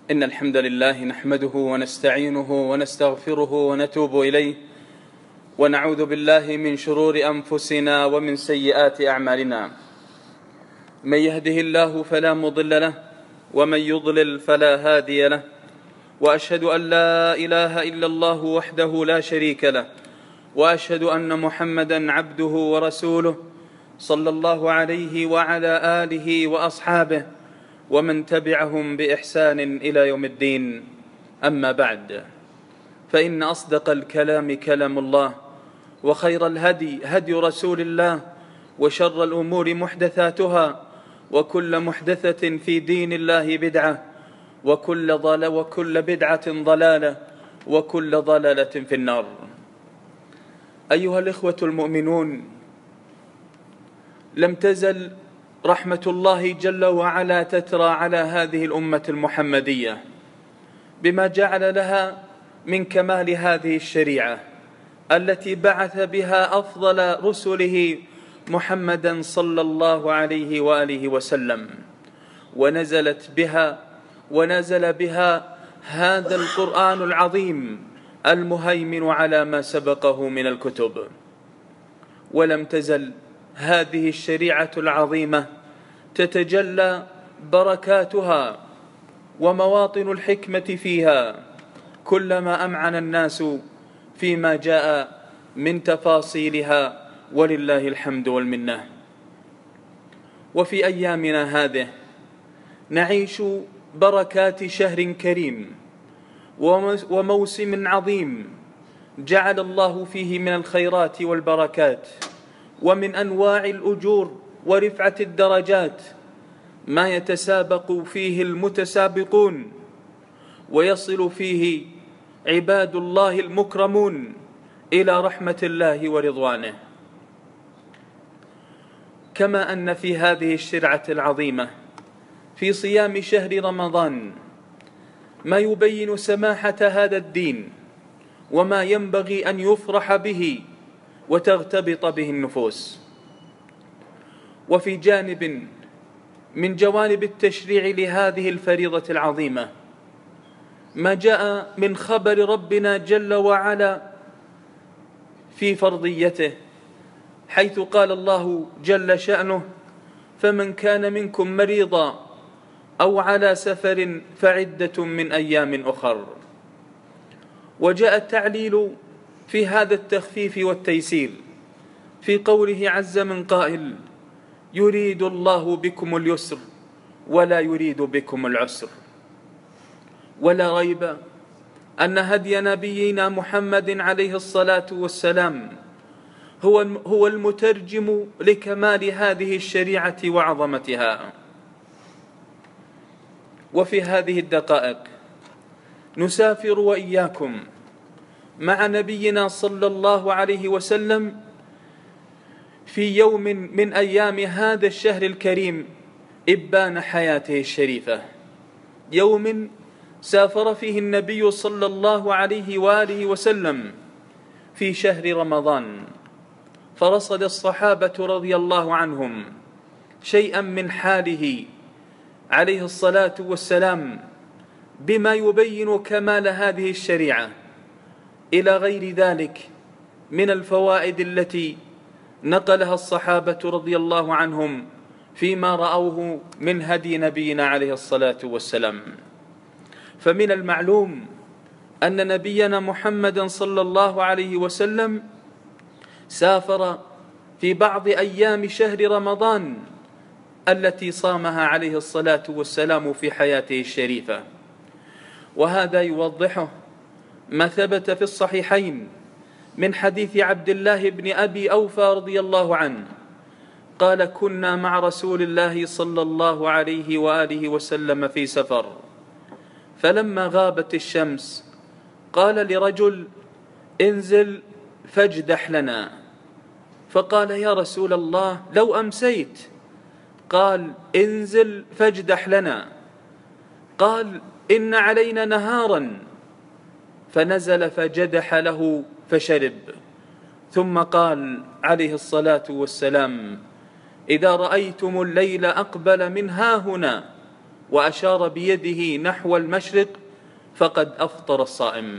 إن الحمد لله نحمده ونستعينه ونستغفره ونتوب إليه، ونعوذ بالله من شرور أنفسنا ومن سيئات أعمالنا. من يهده الله فلا مضل له، ومن يضلل فلا هادي له، وأشهد أن لا إله إلا الله وحده لا شريك له، وأشهد أن محمدا عبده ورسوله صلى الله عليه وعلى آله وأصحابه ومن تبعهم بإحسان إلى يوم الدين. أما بعد، فإن أصدق الكلام كلام الله، وخير الهدي هدي رسول الله، وشر الأمور محدثاتها، وكل محدثة في دين الله بدعة، وكل بدعة ضلالة، وكل ضلالة في النار. أيها الإخوة المؤمنون، لم تزل رحمة الله جل وعلا تترى على هذه الأمة المحمدية بما جعل لها من كمال هذه الشريعة التي بعث بها أفضل رسله محمدا صلى الله عليه وآله وسلم، ونزل بها هذا القرآن العظيم المهيمن على ما سبقه من الكتب. ولم تزل هذه الشريعة العظيمة تتجلى بركاتها ومواطن الحكمة فيها كلما أمعن الناس فيما جاء من تفاصيلها، ولله الحمد والمنة. وفي أيامنا هذه نعيش بركات شهر كريم وموسم عظيم جعل الله فيه من الخيرات والبركات ومن أنواع الأجور ورفعة الدرجات ما يتسابق فيه المتسابقون، ويصل فيه عباد الله المكرمون إلى رحمة الله ورضوانه. كما أن في هذه الشرعة العظيمة في صيام شهر رمضان ما يبين سماحة هذا الدين وما ينبغي أن يفرح به وتغتبط به النفوس. وفي جانب من جوانب التشريع لهذه الفريضة العظيمة ما جاء من خبر ربنا جل وعلا في فرضيته، حيث قال الله جل شأنه: فمن كان منكم مريضا أو على سفر فعدة من أيام أخر. وجاء التعليل في هذا التخفيف والتيسير في قوله عز من قائل: يريد الله بكم اليسر ولا يريد بكم العسر. ولا ريب أن هدي نبينا محمد عليه الصلاة والسلام هو المترجم لكمال هذه الشريعة وعظمتها. وفي هذه الدقائق نسافر وإياكم مع نبينا صلى الله عليه وسلم في يوم من أيام هذا الشهر الكريم إبان حياته الشريفة، يوم سافر فيه النبي صلى الله عليه وآله وسلم في شهر رمضان، فرصد الصحابة رضي الله عنهم شيئا من حاله عليه الصلاة والسلام بما يبين كمال هذه الشريعة، إلى غير ذلك من الفوائد التي نقلها الصحابة رضي الله عنهم فيما رأوه من هدي نبينا عليه الصلاة والسلام. فمن المعلوم أن نبينا محمدا صلى الله عليه وسلم سافر في بعض أيام شهر رمضان التي صامها عليه الصلاة والسلام في حياته الشريفة، وهذا يوضحه ما ثبت في الصحيحين من حديث عبد الله بن أبي أوفى رضي الله عنه قال: كنا مع رسول الله صلى الله عليه وآله وسلم في سفر، فلما غابت الشمس قال لرجل: انزل فاجدح لنا. فقال: يا رسول الله، لو أمسيت. قال: انزل فاجدح لنا. قال: إن علينا نهارا. فنزل فجدح له فشرب، ثم قال عليه الصلاة والسلام: إذا رأيتم الليل أقبل من هاهنا وأشار بيده نحو المشرق فقد أفطر الصائم.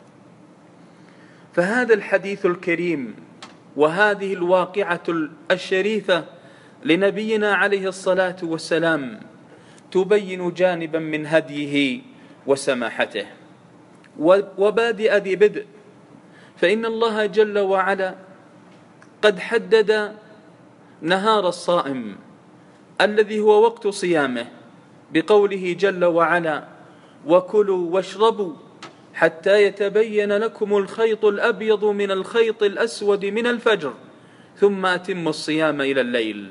فهذا الحديث الكريم وهذه الواقعة الشريفة لنبينا عليه الصلاة والسلام تبين جانبا من هديه وسماحته. وبادئ ذي بدء، فإن الله جل وعلا قد حدد نهار الصائم الذي هو وقت صيامه بقوله جل وعلا: وكلوا واشربوا حتى يتبين لكم الخيط الأبيض من الخيط الأسود من الفجر ثم أتموا الصيام إلى الليل.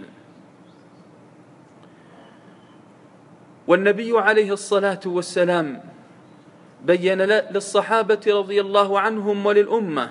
والنبي عليه الصلاة والسلام بين للصحابة رضي الله عنهم وللأمة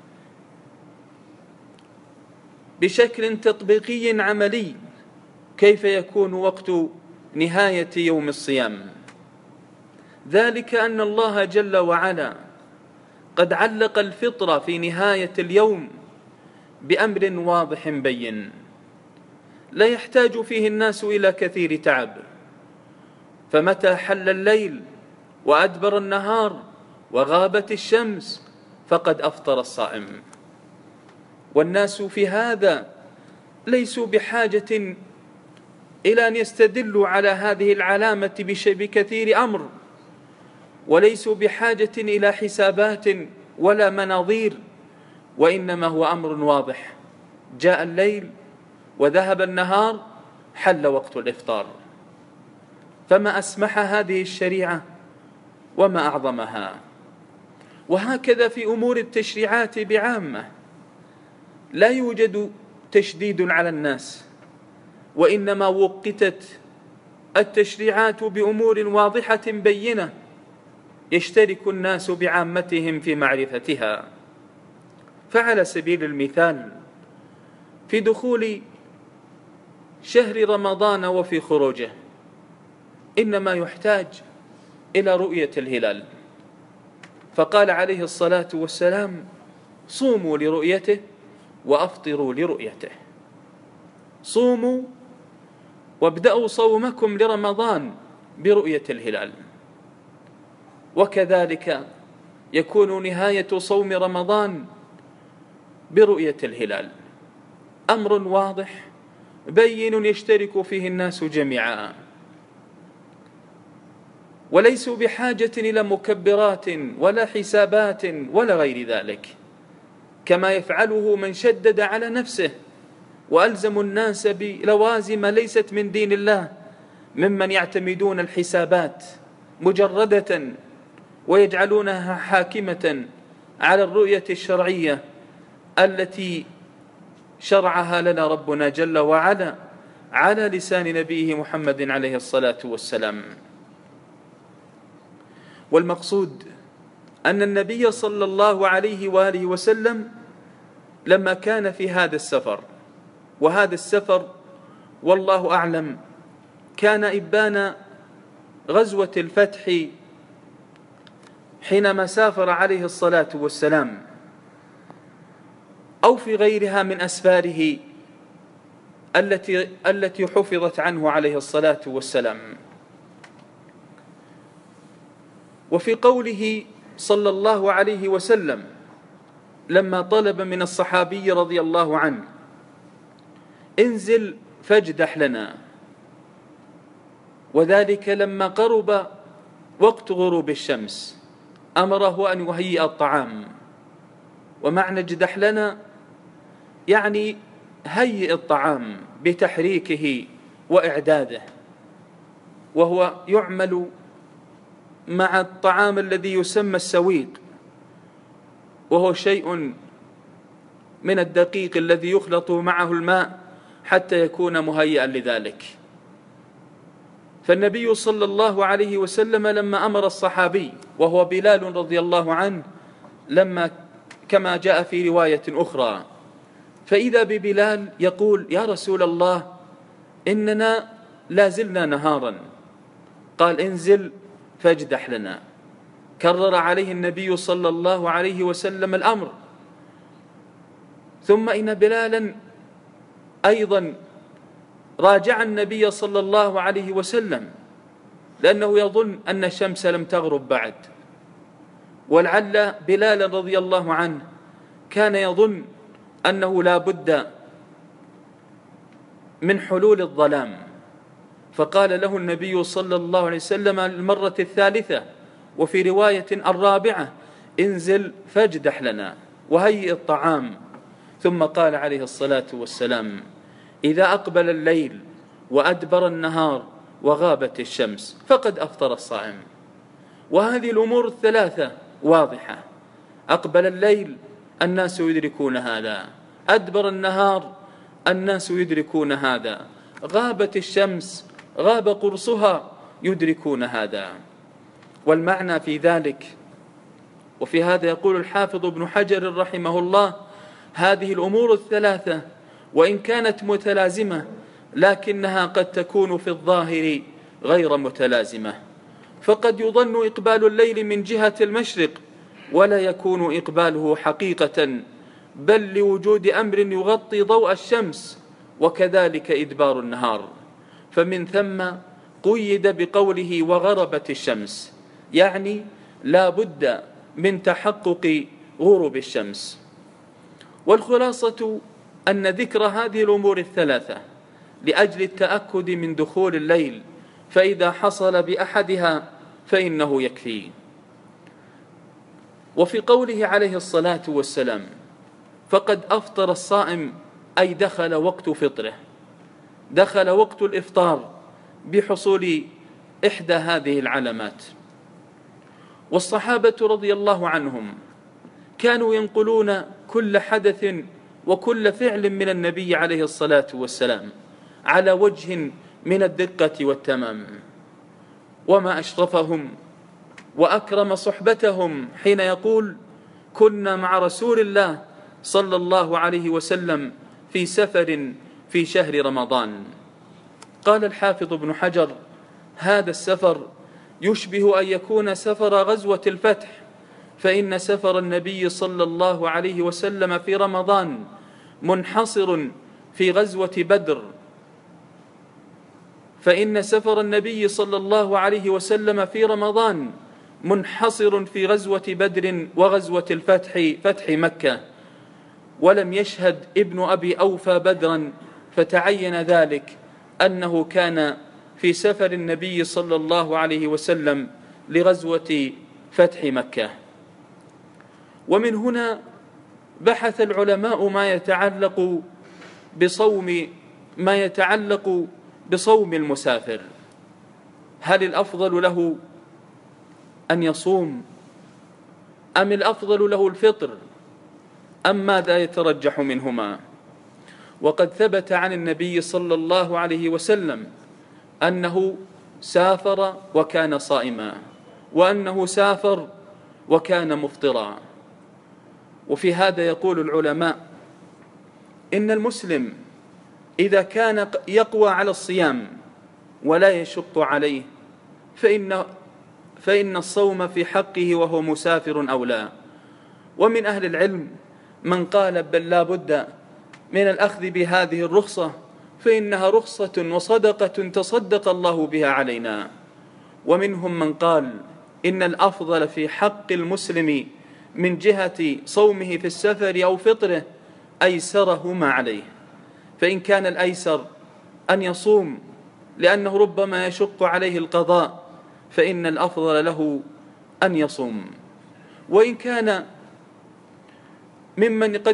بشكل تطبيقي عملي كيف يكون وقت نهاية يوم الصيام، ذلك أن الله جل وعلا قد علق الفطر في نهاية اليوم بأمر واضح بين لا يحتاج فيه الناس إلى كثير تعب، فمتى حل الليل وأدبر النهار وغابت الشمس فقد أفطر الصائم. والناس في هذا ليسوا بحاجة إلى أن يستدلوا على هذه العلامة بكثير أمر، وليسوا بحاجة إلى حسابات ولا مناظير، وإنما هو أمر واضح: جاء الليل وذهب النهار، حل وقت الإفطار. فما أسمح هذه الشريعة وما أعظمها. وهكذا في أمور التشريعات بعامة لا يوجد تشديد على الناس، وإنما وقتت التشريعات بأمور واضحة بينة يشترك الناس بعامتهم في معرفتها. فعلى سبيل المثال في دخول شهر رمضان وفي خروجه إنما يحتاج إلى رؤية الهلال، فقال عليه الصلاة والسلام: صوموا لرؤيته وأفطروا لرؤيته. صوموا وابدأوا صومكم لرمضان برؤية الهلال، وكذلك يكون نهاية صوم رمضان برؤية الهلال. أمر واضح بين يشترك فيه الناس جميعا، وليسوا بحاجة إلى مكبرات ولا حسابات ولا غير ذلك، كما يفعله من شدد على نفسه وألزموا الناس بلوازم ليست من دين الله، ممن يعتمدون الحسابات مجردة ويجعلونها حاكمة على الرؤية الشرعية التي شرعها لنا ربنا جل وعلا على لسان نبيه محمد عليه الصلاة والسلام. والمقصود أن النبي صلى الله عليه وآله وسلم لما كان في هذا السفر، وهذا السفر والله أعلم كان إبان غزوة الفتح حينما سافر عليه الصلاة والسلام، أو في غيرها من أسفاره التي حفظت عنه عليه الصلاة والسلام. وفي قوله صلى الله عليه وسلم لما طلب من الصحابي رضي الله عنه: انزل فاجدح لنا، وذلك لما قرب وقت غروب الشمس أمره أن يهيئ الطعام. ومعنى اجدح لنا يعني هيئ الطعام بتحريكه وإعداده، وهو يعمل مع الطعام الذي يسمى السويق، وهو شيء من الدقيق الذي يخلط معه الماء حتى يكون مهيئا لذلك. فالنبي صلى الله عليه وسلم لما أمر الصحابي وهو بلال رضي الله عنه، لما كما جاء في رواية أخرى، فإذا ببلال يقول: يا رسول الله إننا لازلنا نهارا. قال: انزل فاجدح لنا. كرر عليه النبي صلى الله عليه وسلم الأمر. ثم إن بلالا أيضا راجع النبي صلى الله عليه وسلم لأنه يظن أن الشمس لم تغرب بعد. ولعل بلال رضي الله عنه كان يظن أنه لا بد من حلول الظلام، فقال له النبي صلى الله عليه وسلم المرة الثالثة وفي رواية الرابعة: انزل فاجدح لنا وهيئ الطعام. ثم قال عليه الصلاة والسلام: إذا أقبل الليل وأدبر النهار وغابت الشمس فقد أفطر الصائم. وهذه الأمور الثلاثة واضحة: أقبل الليل الناس يدركون هذا، أدبر النهار الناس يدركون هذا، غابت الشمس غاب قرصها يدركون هذا. والمعنى في ذلك، وفي هذا يقول الحافظ ابن حجر رحمه الله: هذه الأمور الثلاثة وإن كانت متلازمة لكنها قد تكون في الظاهر غير متلازمة، فقد يظن إقبال الليل من جهة المشرق ولا يكون إقباله حقيقة، بل لوجود أمر يغطي ضوء الشمس، وكذلك إدبار النهار. فمن ثم قيد بقوله وغربت الشمس، يعني لا بد من تحقق غروب الشمس. والخلاصة أن ذكر هذه الأمور الثلاثة لأجل التأكد من دخول الليل، فإذا حصل بأحدها فإنه يكفي. وفي قوله عليه الصلاة والسلام: فقد أفطر الصائم، أي دخل وقت فطره، دخل وقت الإفطار بحصول إحدى هذه العلامات. والصحابة رضي الله عنهم كانوا ينقلون كل حدث وكل فعل من النبي عليه الصلاة والسلام على وجه من الدقة والتمام، وما أشرفهم وأكرم صحبتهم حين يقول: كنا مع رسول الله صلى الله عليه وسلم في سفر في شهر رمضان. قال الحافظ ابن حجر: هذا السفر يشبه أن يكون سفر غزوة الفتح، فإن سفر النبي صلى الله عليه وسلم في رمضان منحصر في غزوة بدر، فإن سفر النبي صلى الله عليه وسلم في رمضان منحصر في غزوة بدر وغزوة الفتح، فتح مكة، ولم يشهد ابن أبي أوفى بدرا، فتعين ذلك أنه كان في سفر النبي صلى الله عليه وسلم لغزوة فتح مكة. ومن هنا بحث العلماء ما يتعلق بصوم المسافر: هل الأفضل له أن يصوم أم الأفضل له الفطر أم ماذا يترجح منهما؟ وقد ثبت عن النبي صلى الله عليه وسلم أنه سافر وكان صائما، وأنه سافر وكان مفطرا. وفي هذا يقول العلماء: إن المسلم إذا كان يقوى على الصيام ولا يشق عليه فإن الصوم في حقه وهو مسافر أولى. ومن أهل العلم من قال: بل لا بد من الأخذ بهذه الرخصة، فإنها رخصة وصدقة تصدق الله بها علينا. ومنهم من قال: إن الأفضل في حق المسلم من جهة صومه في السفر أو فطره أيسره ما عليه، فإن كان الأيسر أن يصوم لأنه ربما يشق عليه القضاء فإن الأفضل له أن يصوم. وإن كان ممن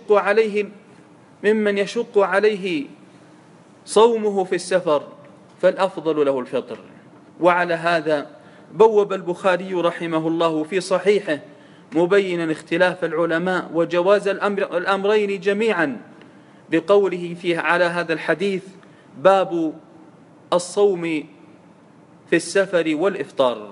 يشق عليه صومه في السفر فالأفضل له الفطر. وعلى هذا بوب البخاري رحمه الله في صحيحه مبينا اختلاف العلماء وجواز الأمرين جميعا بقوله فيه على هذا الحديث: باب الصوم في السفر والإفطار.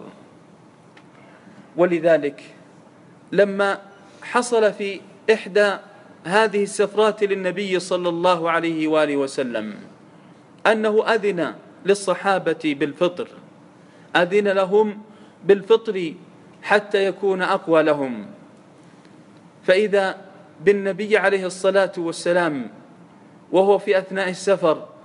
ولذلك لما حصل في إحدى هذه السفرات للنبي صلى الله عليه وآله وسلم أنه أذن للصحابة بالفطر، أذن لهم بالفطر حتى يكون أقوى لهم، فإذا بالنبي عليه الصلاة والسلام وهو في أثناء السفر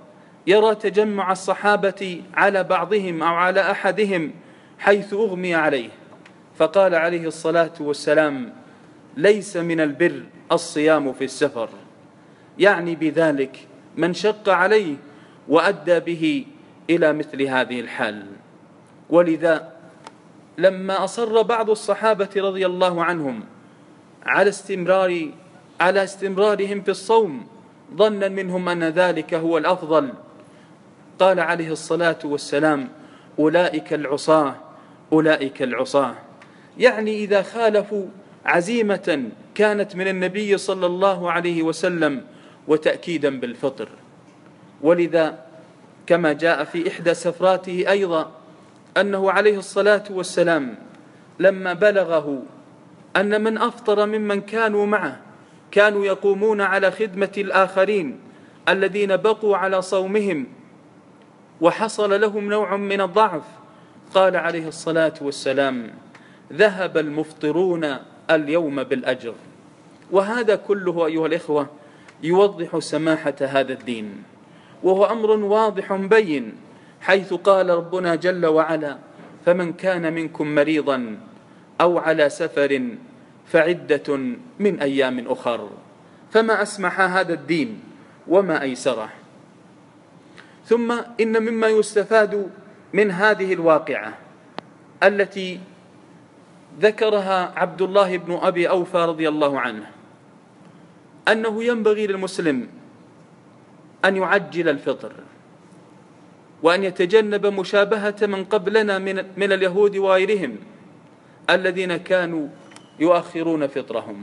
يرى تجمع الصحابة على بعضهم أو على أحدهم حيث أغمي عليه، فقال عليه الصلاة والسلام: ليس من البر الصيام في السفر، يعني بذلك من شق عليه وأدى به إلى مثل هذه الحال. ولذا لما أصر بعض الصحابة رضي الله عنهم على استمرارهم في الصوم ظنا منهم أن ذلك هو الأفضل، قال عليه الصلاة والسلام: أولئك العصاة، أولئك العصاة، يعني إذا خالفوا عزيمة كانت من النبي صلى الله عليه وسلم وتأكيدا بالفطر. ولذا كما جاء في إحدى سفراته أيضا أنه عليه الصلاة والسلام لما بلغه أن من أفطر ممن كانوا معه كانوا يقومون على خدمة الآخرين الذين بقوا على صومهم وحصل لهم نوع من الضعف، قال عليه الصلاة والسلام: ذهب المفطرون اليوم بالأجر. وهذا كله أيها الإخوة يوضح سماحة هذا الدين، وهو أمر واضح بين، حيث قال ربنا جل وعلا: فمن كان منكم مريضا أو على سفر فعدة من أيام أخر. فما أسمح هذا الدين وما أيسره. ثم إن مما يستفاد من هذه الواقعة التي ذكرها عبد الله بن أبي أوفى رضي الله عنه أنه ينبغي للمسلم أن يعجل الفطر، وأن يتجنب مشابهة من قبلنا من اليهود وغيرهم الذين كانوا يؤخرون فطرهم.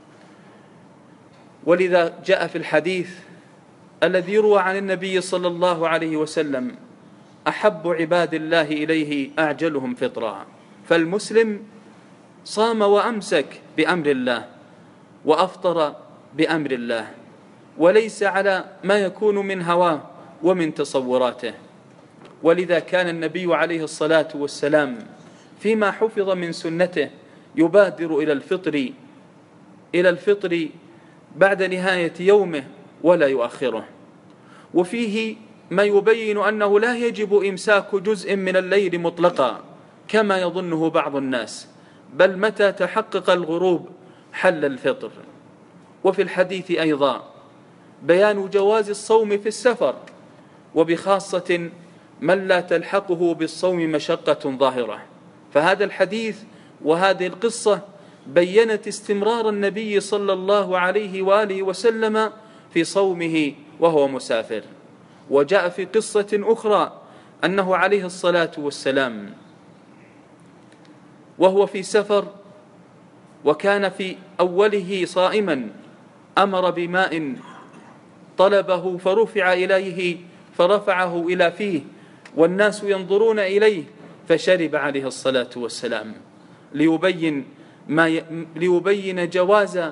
ولذا جاء في الحديث الذي يروى عن النبي صلى الله عليه وسلم: أحب عباد الله إليه أعجلهم فطرا. فالمسلم صام وأمسك بأمر الله وأفطر بأمر الله، وليس على ما يكون من هواه ومن تصوراته. ولذا كان النبي عليه الصلاة والسلام فيما حفظ من سنته يبادر إلى الفطر بعد نهاية يومه ولا يؤخره. وفيه ما يبين أنه لا يجب إمساك جزء من الليل مطلقا كما يظنه بعض الناس، بل متى تحقق الغروب حل الفطر. وفي الحديث أيضا بيان جواز الصوم في السفر، وبخاصة من لا تلحقه بالصوم مشقة ظاهرة. فهذا الحديث وهذه القصة بيّنت استمرار النبي صلى الله عليه وآله وسلم في صومه وهو مسافر. وجاء في قصة أخرى أنه عليه الصلاة والسلام وهو في سفر وكان في أوله صائما أمر بماء طلبه فرفع إليه فرفعه إلى فيه والناس ينظرون إليه، فشرب عليه الصلاة والسلام ليبين جواز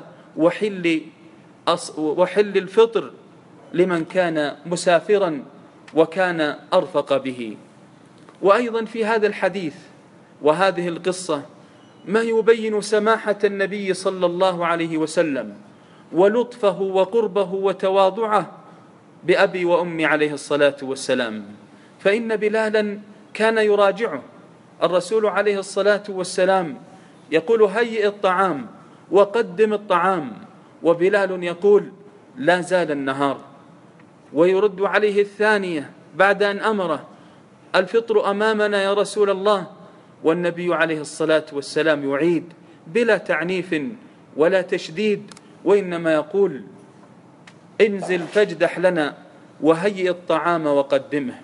وحل الفطر لمن كان مسافرا وكان أرفق به. وأيضا في هذا الحديث وهذه القصة ما يبين سماحة النبي صلى الله عليه وسلم ولطفه وقربه وتواضعه بأبي وأمي عليه الصلاة والسلام. فإن بلالا كان يراجعه الرسول عليه الصلاة والسلام يقول: هيئ الطعام وقدم الطعام، وبلال يقول: لا زال النهار. ويرد عليه الثانية بعد أن أمره: الفطر أمامنا يا رسول الله. والنبي عليه الصلاة والسلام يعيد بلا تعنيف ولا تشديد، وإنما يقول: انزل فاجدح لنا وهيئ الطعام وقدمه.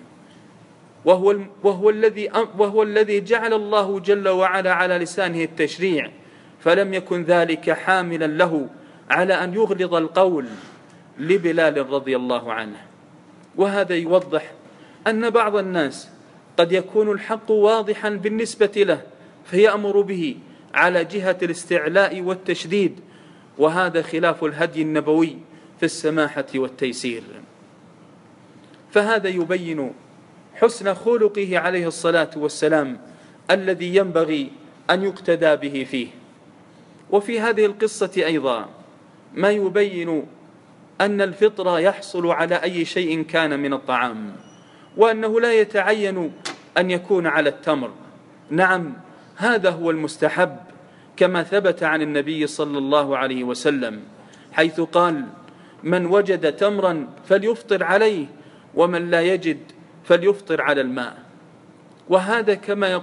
وهو الذي جعل الله جل وعلا على لسانه التشريع، فلم يكن ذلك حاملا له على أن يغلظ القول لبلال رضي الله عنه. وهذا يوضح أن بعض الناس قد يكون الحق واضحا بالنسبة له فيأمر به على جهة الاستعلاء والتشديد، وهذا خلاف الهدي النبوي في السماحة والتيسير. فهذا يبين حسن خلقه عليه الصلاة والسلام الذي ينبغي أن يقتدى به فيه. وفي هذه القصة أيضا ما يبين أن الفطر يحصل على أي شيء كان من الطعام، وأنه لا يتعين أن يكون على التمر. نعم، هذا هو المستحب كما ثبت عن النبي صلى الله عليه وسلم، حيث قال: من وجد تمرا فليفطر عليه، ومن لا يجد فليفطر على الماء. وهذا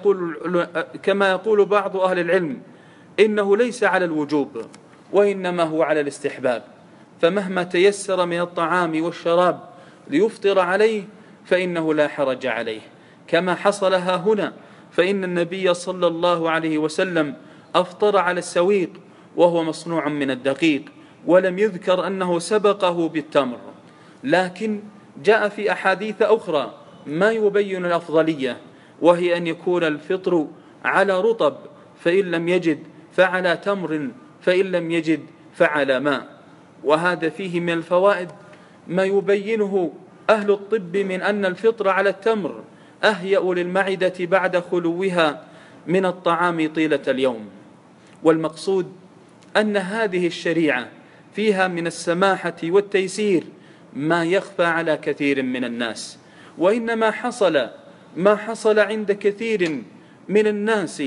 كما يقول بعض أهل العلم إنه ليس على الوجوب، وإنما هو على الاستحباب، فمهما تيسر من الطعام والشراب ليفطر عليه فإنه لا حرج عليه، كما حصل ها هنا، فإن النبي صلى الله عليه وسلم أفطر على السويق وهو مصنوع من الدقيق، ولم يذكر أنه سبقه بالتمر، لكن جاء في أحاديث أخرى ما يبين الأفضلية، وهي أن يكون الفطر على رطب، فإن لم يجد فعلى تمر، فإن لم يجد فعلى ماء. وهذا فيه من الفوائد ما يبينه أهل الطب من أن الفطر على التمر أهيأ للمعدة بعد خلوها من الطعام طيلة اليوم. والمقصود أن هذه الشريعة فيها من السماحة والتيسير ما يخفى على كثير من الناس، وإنما ما حصل عند كثير من الناس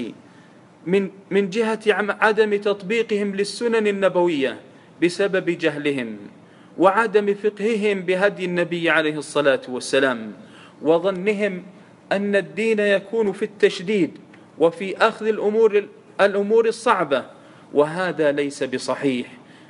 من جهة عدم تطبيقهم للسنن النبوية بسبب جهلهم وعدم فقههم بهدي النبي عليه الصلاة والسلام، وظنهم أن الدين يكون في التشديد وفي أخذ الأمور الصعبة، وهذا ليس بصحيح،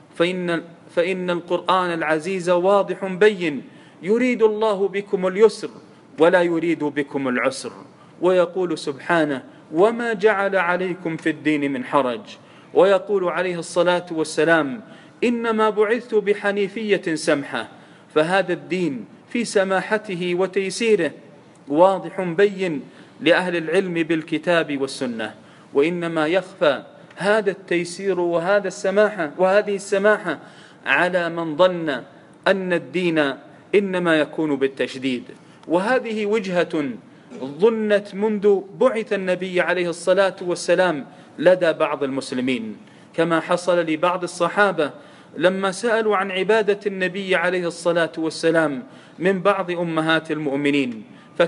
فإن القرآن العزيز واضح بين: يريد الله بكم اليسر ولا يريد بكم العسر. ويقول سبحانه: وما جعل عليكم في الدين من حرج. ويقول عليه الصلاة والسلام: إنما بعثت بحنيفية سمحة. فهذا الدين في سماحته وتيسيره واضح بين لأهل العلم بالكتاب والسنة، وإنما يخفى هذا التيسير وهذه السماحة على من ظن أن الدين إنما يكون بالتشديد. وهذه وجهة ظنت منذ بعث النبي عليه الصلاة والسلام لدى بعض المسلمين، كما حصل لبعض الصحابة لما سألوا عن عبادة النبي عليه الصلاة والسلام من بعض أمهات المؤمنين،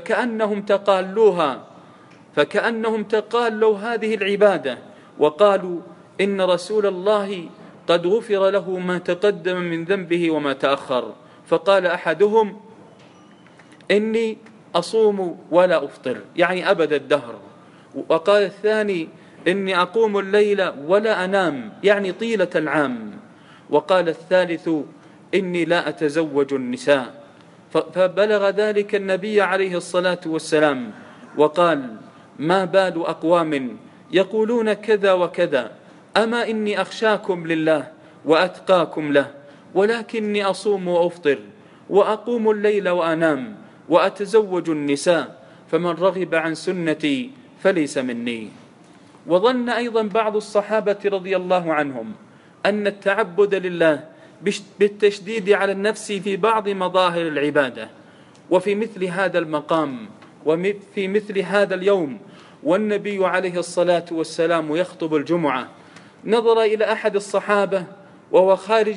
فكأنهم تقالوا هذه العبادة، وقالوا: إن رسول الله قد غفر له ما تقدم من ذنبه وما تأخر. فقال أحدهم: إني أصوم ولا أفطر، يعني أبد الدهر. وقال الثاني: إني أقوم الليل ولا أنام، يعني طيلة العام. وقال الثالث: إني لا أتزوج النساء. فبلغ ذلك النبي عليه الصلاة والسلام وقال: ما بال أقوام يقولون كذا وكذا، أما إني أخشاكم لله وأتقاكم له، ولكني أصوم وأفطر وأقوم الليل وأنام وأتزوج النساء، فمن رغب عن سنتي فليس مني. وظن أيضا بعض الصحابة رضي الله عنهم أن التعبد لله بالتشديد على النفس في بعض مظاهر العبادة، وفي مثل هذا المقام وفي مثل هذا اليوم والنبي عليه الصلاة والسلام يخطب الجمعة، نظر إلى أحد الصحابة وهو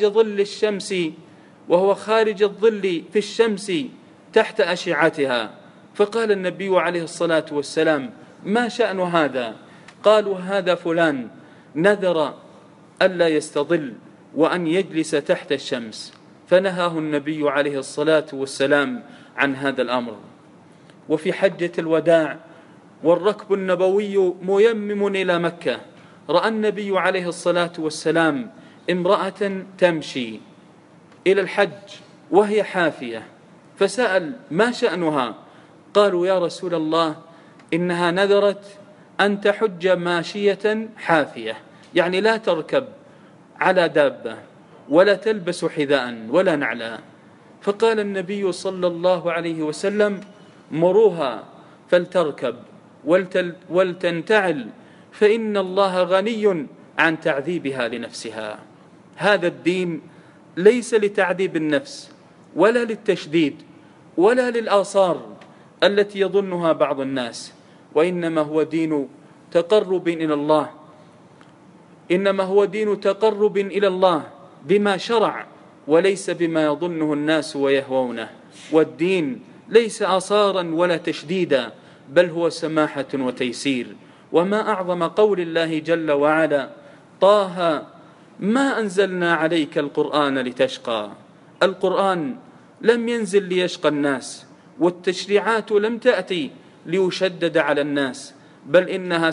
خارج الظل في الشمس تحت أشعتها، فقال النبي عليه الصلاة والسلام: ما شأن هذا؟ قالوا: هذا فلان نذر ألا يستظل وأن يجلس تحت الشمس، فنهاه النبي عليه الصلاة والسلام عن هذا الأمر. وفي حجة الوداع والركب النبوي ميمم إلى مكة، رأى النبي عليه الصلاة والسلام امرأة تمشي إلى الحج وهي حافية، فسأل: ما شأنها؟ قالوا: يا رسول الله، إنها نذرت أن تحج ماشية حافية، يعني لا تركب على دابة ولا تلبس حذاء ولا نعلا. فقال النبي صلى الله عليه وسلم: مروها فلتركب ولتنتعل، فإن الله غني عن تعذيبها لنفسها. هذا الدين ليس لتعذيب النفس ولا للتشديد ولا للآثار التي يظنها بعض الناس، وإنما هو دين تقرب إلى الله بما شرع وليس بما يظنه الناس ويهوونه، والدين ليس آثارا ولا تشديدا، بل هو سماحة وتيسير. وما أعظم قول الله جل وعلا: طه ما أنزلنا عليك القرآن لتشقى. القرآن لم ينزل ليشقى الناس، والتشريعات لم تأتي ليشدد على الناس، بل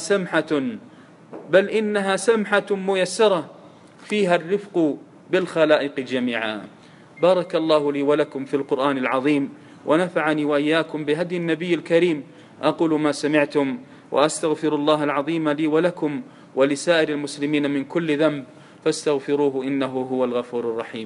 إنها سمحة ميسرة فيها الرفق بالخلائق جميعا. بارك الله لي ولكم في القرآن العظيم، ونفعني وإياكم بهدي النبي الكريم. أقول ما سمعتم، وأستغفر الله العظيم لي ولكم ولسائر المسلمين من كل ذنب، فاستغفروه إنه هو الغفور الرحيم.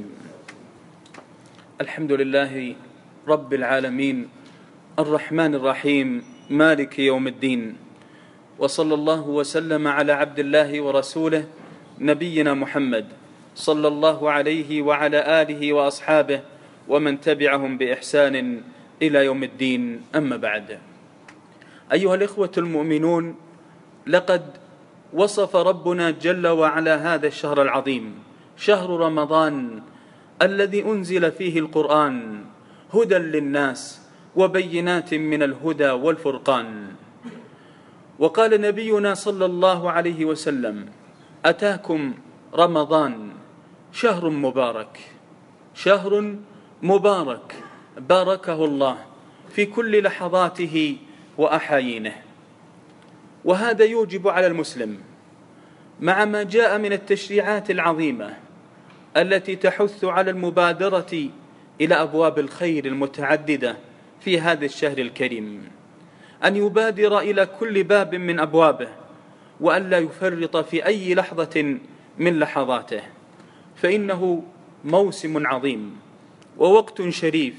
الحمد لله رب العالمين، الرحمن الرحيم، مالك يوم الدين، وصلى الله وسلم على عبد الله ورسوله نبينا محمد صلى الله عليه وعلى آله وأصحابه ومن تبعهم بإحسان إلى يوم الدين. أما بعد، أيها الإخوة المؤمنون، لقد وصف ربنا جل وعلا هذا الشهر العظيم، شهر رمضان، الذي أنزل فيه القرآن هدى للناس وبينات من الهدى والفرقان. وقال نبينا صلى الله عليه وسلم: أتاكم رمضان شهر مبارك، شهر مبارك باركه الله في كل لحظاته وأحايينه. وهذا يوجب على المسلم، مع ما جاء من التشريعات العظيمة التي تحث على المبادرة إلى أبواب الخير المتعددة في هذا الشهر الكريم، أن يبادر إلى كل باب من أبوابه، وأن لا يفرط في أي لحظة من لحظاته، فإنه موسم عظيم ووقت شريف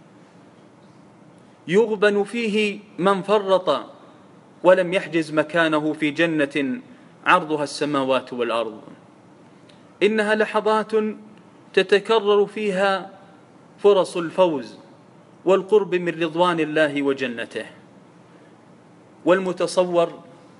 يغبن فيه من فرط ولم يحجز مكانه في جنة عرضها السماوات والأرض. إنها لحظات تتكرر فيها فرص الفوز والقرب من رضوان الله وجنته. والمتصور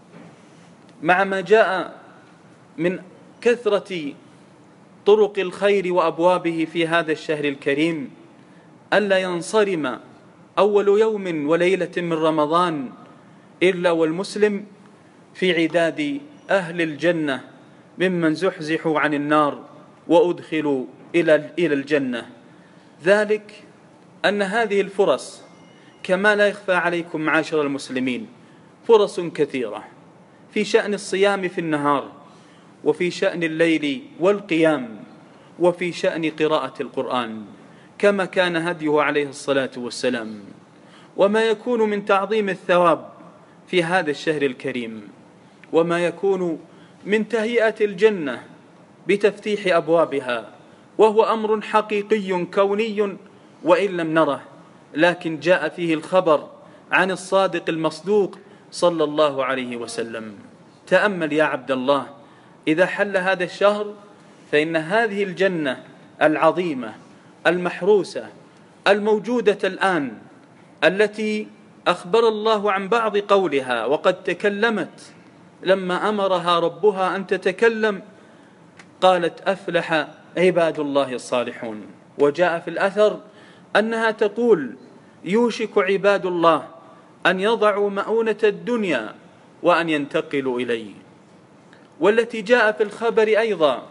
مع ما جاء من كثرة طرق الخير وأبوابه في هذا الشهر الكريم، ألا ينصرم أول يوم وليلة من رمضان إلا والمسلم في عداد أهل الجنة ممن زحزحوا عن النار وأدخلوا إلى الجنة. ذلك أن هذه الفرص، كما لا يخفى عليكم معاشر المسلمين، فرص كثيرة في شأن الصيام في النهار، وفي شأن الليل والقيام، وفي شأن قراءة القرآن كما كان هديه عليه الصلاة والسلام. وما يكون من تعظيم الثواب في هذا الشهر الكريم، وما يكون من تهيئة الجنة بتفتيح أبوابها، وهو أمر حقيقي كوني وإن لم نره، لكن جاء فيه الخبر عن الصادق المصدوق صلى الله عليه وسلم. تأمل يا عبد الله، إذا حل هذا الشهر فإن هذه الجنة العظيمة المحروسة الموجودة الآن، التي أخبر الله عن بعض قولها وقد تكلمت لما أمرها ربها أن تتكلم، قالت: أفلح عباد الله الصالحون. وجاء في الأثر أنها تقول: يوشك عباد الله أن يضعوا مؤونة الدنيا وأن ينتقلوا إليه. والتي جاء في الخبر أيضا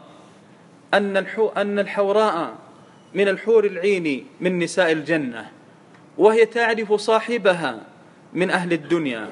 أن الحوراء من الحور العين من نساء الجنة، وهي تعرف صاحبها من أهل الدنيا،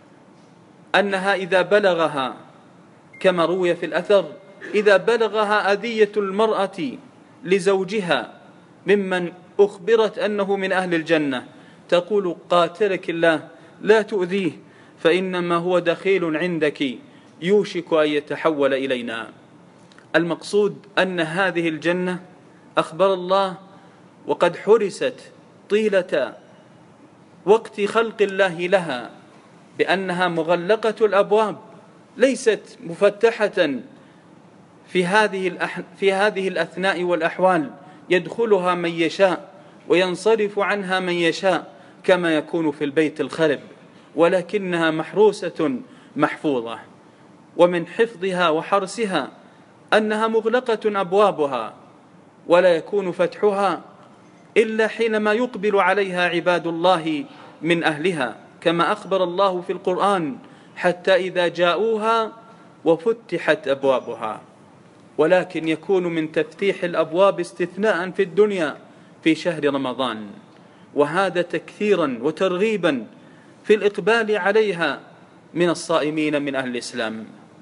أنها إذا بلغها، كما روي في الأثر، إذا بلغها أذية المرأة لزوجها ممن أخبرت أنه من أهل الجنة، تقول: قاتلك الله، لا تؤذيه، فإنما هو دخيل عندك يوشك أن يتحول إلينا. المقصود أن هذه الجنة أخبر الله وقد حرست طيلة وقت خلق الله لها بأنها مغلقة الأبواب، ليست مفتحة في هذه الأثناء والأحوال، يدخلها من يشاء وينصرف عنها من يشاء كما يكون في البيت الخرب، ولكنها محروسة محفوظة. ومن حفظها وحرسها أنها مغلقة أبوابها، ولا يكون فتحها إلا حينما يقبل عليها عباد الله من أهلها، كما أخبر الله في القرآن: حتى إذا جاءوها وفتحت أبوابها. ولكن يكون من تفتيح الأبواب استثناء في الدنيا في شهر رمضان، وهذا تكثيرا وترغيبا في الإقبال عليها من الصائمين من أهل الإسلام.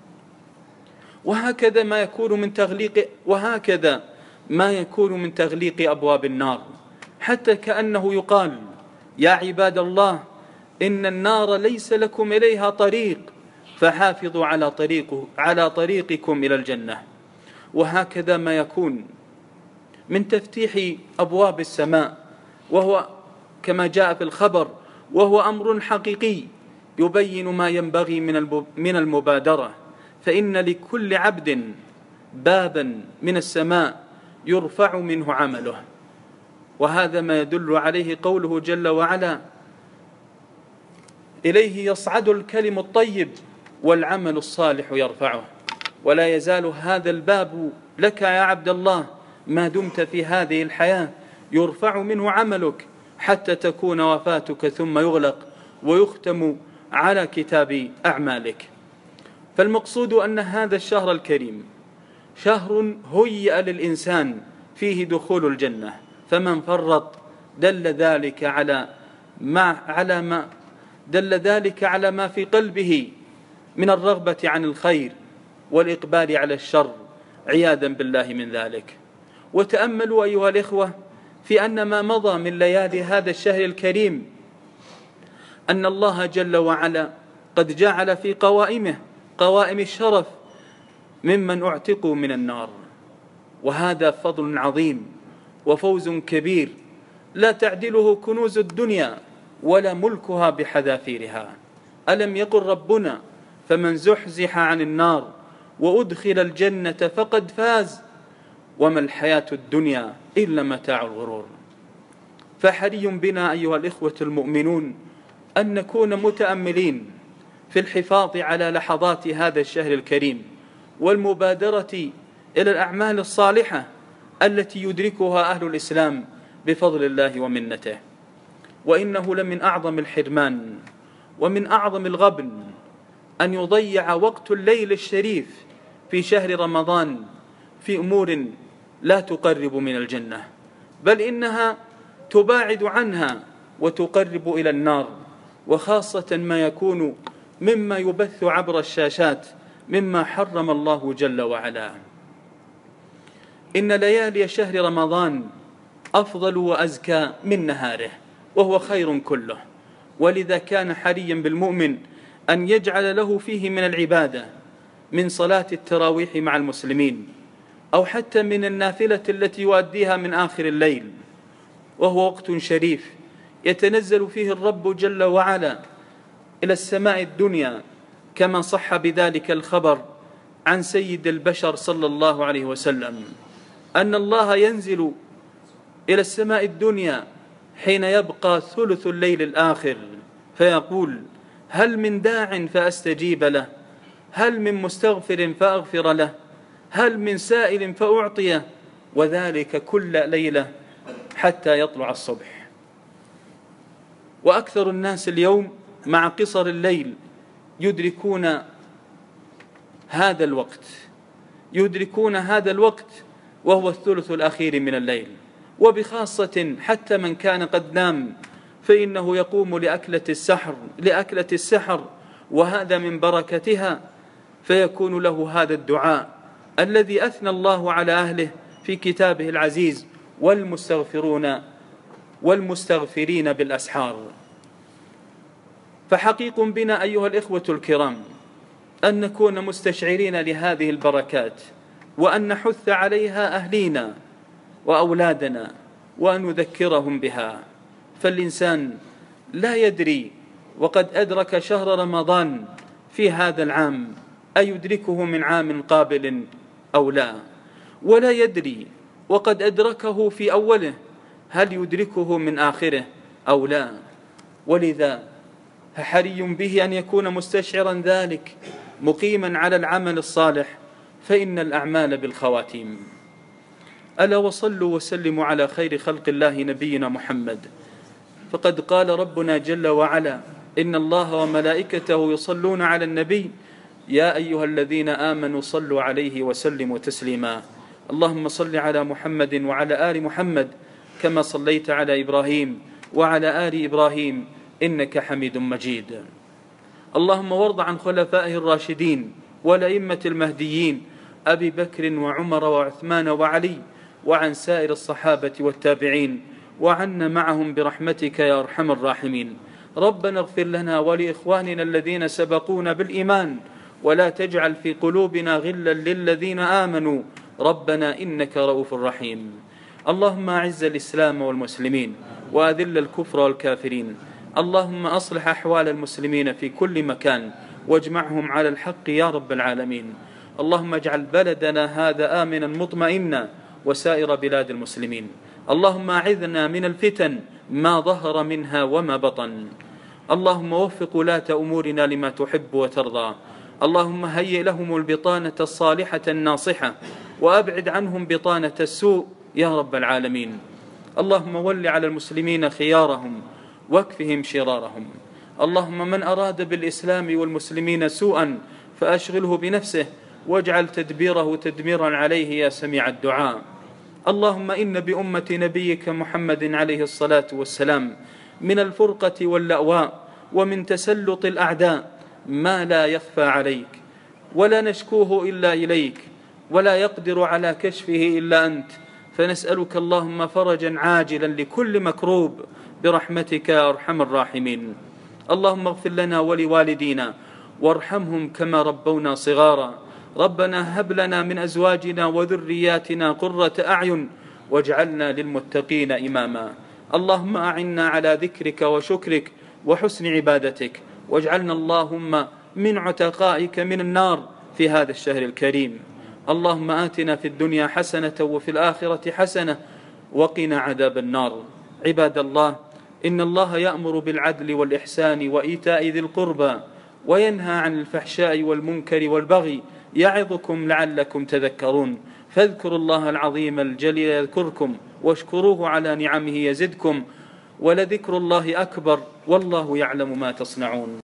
وهكذا ما يكون من تغليق أبواب النار، حتى كأنه يقال: يا عباد الله، إن النار ليس لكم إليها طريق، فحافظوا على طريقكم إلى الجنة. وهكذا ما يكون من تفتيح أبواب السماء، وهو كما جاء في الخبر، وهو أمر حقيقي يبين ما ينبغي من المبادرة، فإن لكل عبد بابا من السماء يرفع منه عمله. وهذا ما يدل عليه قوله جل وعلا: إليه يصعد الكلم الطيب والعمل الصالح يرفعه. ولا يزال هذا الباب لك يا عبد الله ما دمت في هذه الحياة يرفع منه عملك، حتى تكون وفاتك ثم يغلق ويختم على كتاب أعمالك. فالمقصود أن هذا الشهر الكريم شهر هيئ للإنسان فيه دخول الجنة، فمن فرط دل ذلك على ما في قلبه من الرغبة عن الخير والإقبال على الشر، عياذا بالله من ذلك. وتأملوا أيها الإخوة في أن ما مضى من ليالي هذا الشهر الكريم أن الله جل وعلا قد جعل في قوائم الشرف ممن اعتقوا من النار، وهذا فضل عظيم وفوز كبير لا تعدله كنوز الدنيا ولا ملكها بحذافيرها. ألم يقل ربنا: فمن زحزح عن النار وأدخل الجنة فقد فاز وما الحياة الدنيا إلا متاع الغرور. فحري بنا أيها الإخوة المؤمنون أن نكون متأملين في الحفاظ على لحظات هذا الشهر الكريم، والمبادرة إلى الأعمال الصالحة التي يدركها أهل الإسلام بفضل الله ومنته. وإنه لمن أعظم الحرمان ومن أعظم الغبن أن يضيع وقت الليل الشريف في شهر رمضان في أمور لا تقرب من الجنة، بل إنها تباعد عنها وتقرب إلى النار، وخاصة ما يكون مما يبث عبر الشاشات مما حرم الله جل وعلا. إن ليالي شهر رمضان أفضل وأزكى من نهاره، وهو خير كله، ولذا كان حريا بالمؤمن أن يجعل له فيه من العبادة من صلاة التراويح مع المسلمين، أو حتى من النافلة التي يؤديها من آخر الليل، وهو وقت شريف يتنزل فيه الرب جل وعلا إلى السماء الدنيا، كما صح بذلك الخبر عن سيد البشر صلى الله عليه وسلم أن الله ينزل إلى السماء الدنيا حين يبقى ثلث الليل الآخر، فيقول: هل من داع فأستجيب له؟ هل من مستغفر فأغفر له؟ هل من سائل فأعطيه؟ وذلك كل ليلة حتى يطلع الصبح. وأكثر الناس اليوم مع قصر الليل يدركون هذا الوقت وهو الثلث الأخير من الليل، وبخاصة حتى من كان قد نام فإنه يقوم لأكلة السحر، وهذا من بركتها، فيكون له هذا الدعاء الذي أثنى الله على أهله في كتابه العزيز: والمستغفرين بالأسحار. فحقيق بنا أيها الإخوة الكرام أن نكون مستشعرين لهذه البركات، وأن نحث عليها أهلينا وأولادنا، وأن نذكرهم بها. فالإنسان لا يدري وقد أدرك شهر رمضان في هذا العام أيدركه من عام قابل أو لا، ولا يدري وقد أدركه في أوله هل يدركه من آخره أو لا. ولذا حري به أن يكون مستشعرا ذلك، مقيما على العمل الصالح، فإن الأعمال بالخواتيم. ألا وصلوا وسلموا على خير خلق الله نبينا محمد. فقد قال ربنا جل وعلا: إن الله وملائكته يصلون على النبي يا أيها الذين آمنوا صلوا عليه وسلموا تسليما. اللهم صل على محمد وعلى آل محمد كما صليت على إبراهيم وعلى آل إبراهيم إنك حميد مجيد. اللهم وارض عن خلفائه الراشدين والأئمة المهديين أبي بكر وعمر وعثمان وعلي، وعن سائر الصحابة والتابعين، وعنا معهم برحمتك يا أرحم الراحمين. ربنا اغفر لنا ولإخواننا الذين سبقونا بالإيمان، ولا تجعل في قلوبنا غلا للذين آمنوا ربنا إنك رؤوف رحيم. اللهم أعز الإسلام والمسلمين وأذل الكفر والكافرين. اللهم أصلح أحوال المسلمين في كل مكان واجمعهم على الحق يا رب العالمين. اللهم اجعل بلدنا هذا آمنا مطمئنا وسائر بلاد المسلمين. اللهم أعذنا من الفتن ما ظهر منها وما بطن. اللهم وفق ولاة أمورنا لما تحب وترضى. اللهم هيئ لهم البطانة الصالحة الناصحة وأبعد عنهم بطانة السوء يا رب العالمين. اللهم ول على المسلمين خيارهم واكفهم شرارهم. اللهم من أراد بالإسلام والمسلمين سوءا فأشغله بنفسه واجعل تدبيره تدميرا عليه يا سميع الدعاء. اللهم إن بأمة نبيك محمد عليه الصلاة والسلام من الفرقة واللأواء ومن تسلط الأعداء ما لا يخفى عليك ولا نشكوه إلا إليك ولا يقدر على كشفه إلا أنت، فنسألك اللهم فرجا عاجلا لكل مكروب برحمتك يا أرحم الراحمين. اللهم اغفر لنا ولوالدينا وارحمهم كما ربونا صغارا. ربنا هب لنا من أزواجنا وذرياتنا قرة أعين واجعلنا للمتقين إماما. اللهم أعنا على ذكرك وشكرك وحسن عبادتك، واجعلنا اللهم من عتقائك من النار في هذا الشهر الكريم. اللهم آتنا في الدنيا حسنة وفي الآخرة حسنة وقنا عذاب النار. عباد الله، إن الله يأمر بالعدل والإحسان وإيتاء ذي القربى وينهى عن الفحشاء والمنكر والبغي يعظكم لعلكم تذكرون. فاذكروا الله العظيم الجليل يذكركم واشكروه على نعمه يزدكم ولذكر الله أكبر والله يعلم ما تصنعون.